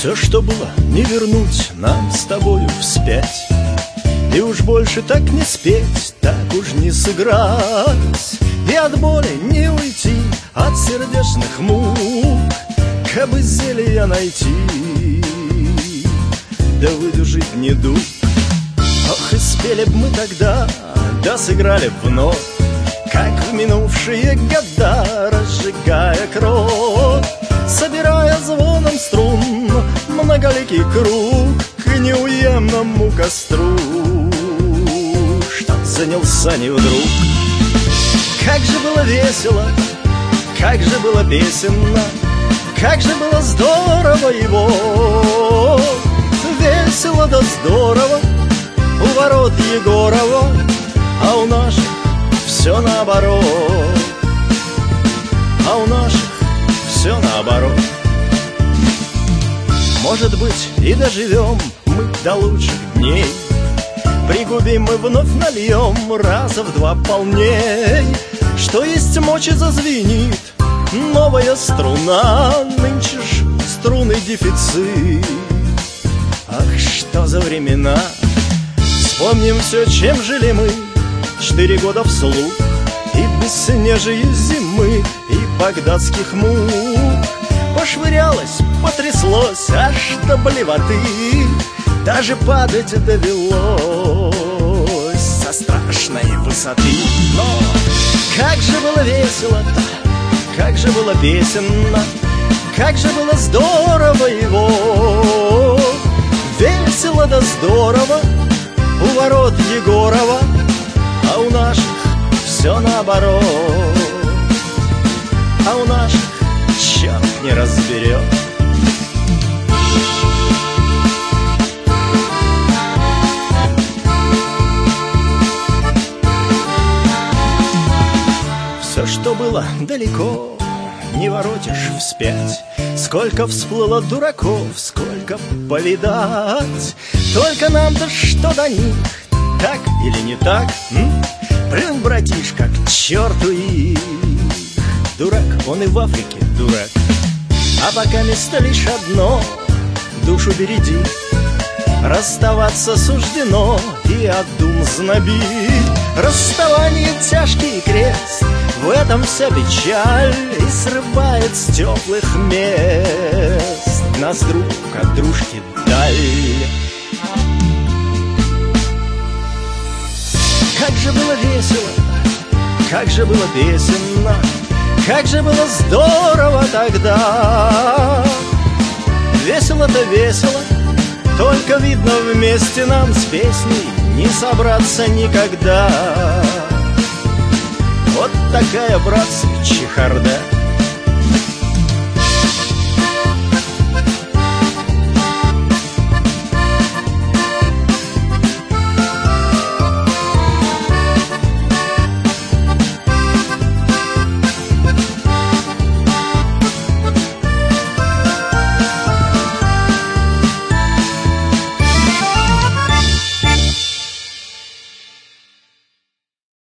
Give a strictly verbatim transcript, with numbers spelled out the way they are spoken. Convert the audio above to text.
Все, что было, не вернуть нам с тобою вспять. И уж больше так не спеть, так уж не сыграть. И от боли не уйти, от сердечных мук, кабы зелья найти, да выдержать недуг. Ох, и спели б мы тогда, да сыграли б вновь, как в минувшие года, разжигая кровь, собирая звоном струн многоликий круг к неуемному костру, что занялся не вдруг. Как же было весело, как же было песенно, как же было здорово его. Весело да здорово у ворот Егорова, а у наших все наоборот, а у наших все наоборот. Может быть, и доживем мы до лучших дней, пригубим мы вновь нальем раза в два полней. Что есть мочи зазвенит новая струна, нынче ж струны дефицит. Ах, что за времена! Вспомним все, чем жили мы четыре года вслух, и бесснежие зимы, и багдадских мук. Пошвырялось, потряслось аж до блевоты, даже падать довелось со страшной высоты. Но как же было весело-то, как же было песенно, как же было здорово его. Весело да здорово у ворот Егорова, а у наших все наоборот, а у наших черт не разберет. Все, что было далеко, не воротишь вспять. Сколько всплыло дураков, сколько повидать. Только нам-то что до них, так или не так? М? Плюнь, братишка, к черту их. Дурак, он и в Африке дурак. А пока место лишь одно, душу береги. Расставаться суждено, и от дум знобит. Расставание тяжкий крест, в этом вся печаль, и срывает с теплых мест нас друг от дружки даль. Как же было весело, как же было песенно, как же было здорово тогда. Весело-то весело, только видно вместе нам с песней не собраться никогда. Вот такая, братцы, чехарда.